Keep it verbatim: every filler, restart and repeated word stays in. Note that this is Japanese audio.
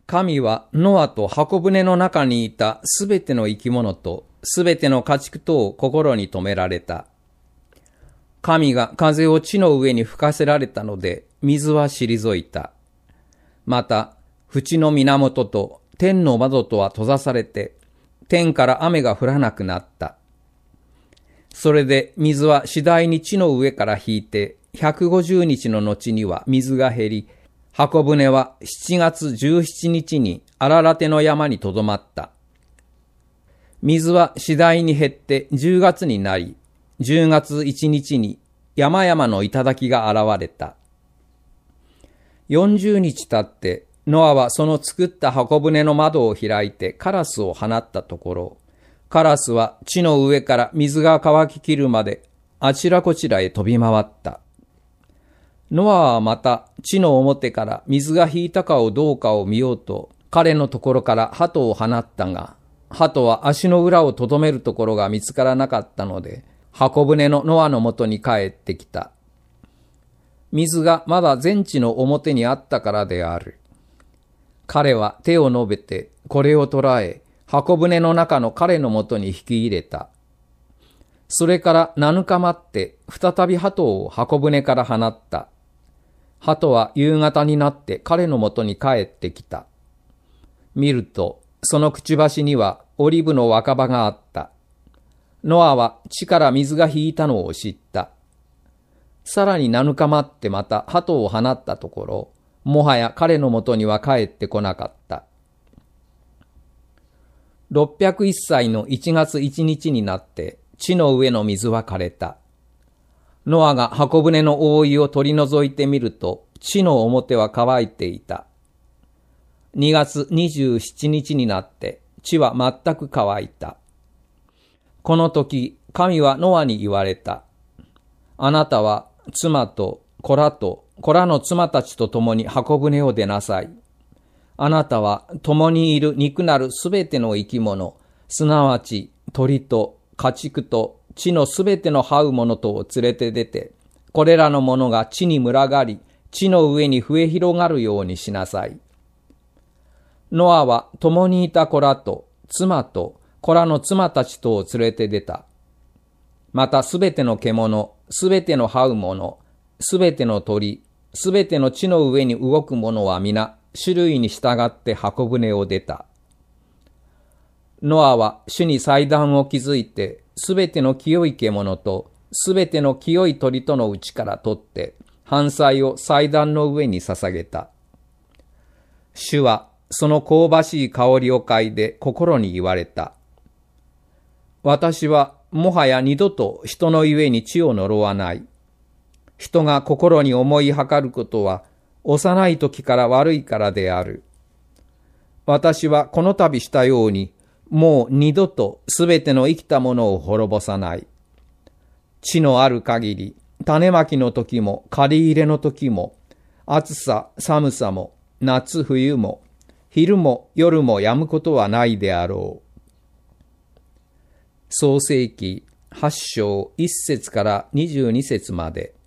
神はノアと箱舟の中にいたすべての生き物とすべての家畜とを心に留められた。神が風を地の上に吹かせられたので、水は退いた。また、淵の源と天の窓とは閉ざされて、天から雨が降らなくなった。それで水は次第に地の上から引いて、ひゃくごじゅうにちの後には水が減り、箱舟はしちがつじゅうしちにちに荒ラテの山にとどまった。水は次第に減ってじゅうがつになり、じゅうがついちにちに山々の頂が現れた。よんじゅうにち経って、ノアはその作った箱舟の窓を開いてカラスを放ったところ、カラスは地の上から水が乾ききるまであちらこちらへ飛び回った。ノアはまた地の表から水が引いたかをどうかを見ようと、彼のところから鳩を放ったが、鳩は足の裏をとどめるところが見つからなかったので、箱舟のノアのもとに帰ってきた。水がまだ全地の表にあったからである。彼は手を伸べてこれを捕らえ、箱舟の中の彼のもとに引き入れた。それからなのか待って再び鳩を箱舟から放った。鳩は夕方になって彼のもとに帰ってきた。見ると、そのくちばしにはオリーブの若葉があった。ノアは地から水が引いたのを知った。さらになのか待ってまた鳩を放ったところ、もはや彼のもとには帰ってこなかった。ろっぴゃくいっさいのいちがついちにちになって地の上の水は枯れた。ノアが箱舟の覆いを取り除いてみると、地の表は乾いていた。にがつにじゅうしちにちになって地は全く乾いた。この時、神はノアに言われた。あなたは妻と子らと子らの妻たちと共に箱舟を出なさい。あなたは共にいる肉なるすべての生き物、すなわち鳥と家畜と地のすべての這うものとを連れて出て、これらのものが地に群がり、地の上に増え広がるようにしなさい。ノアは共にいた子らと妻と子らの妻たちとを連れて出た。またすべての獣、すべての這うもの、すべての鳥、すべての地の上に動くものは皆、種類に従って箱舟を出た。ノアは主に祭壇を築いて、すべての清い獣と、すべての清い鳥とのうちから取って、燔祭を祭壇の上に捧げた。主は、その香ばしい香りを嗅いで心に言われた。私はもはや二度と人のゆえに地を呪わない。人が心に思いはかることは幼い時から悪いからである。私はこの度したようにもう二度とすべての生きたものを滅ぼさない。地のある限り、種まきの時も刈り入れの時も、暑さ寒さも夏冬も、昼も夜もやむことはないであろう。創世記はち章いっ節からにじゅうに節まで。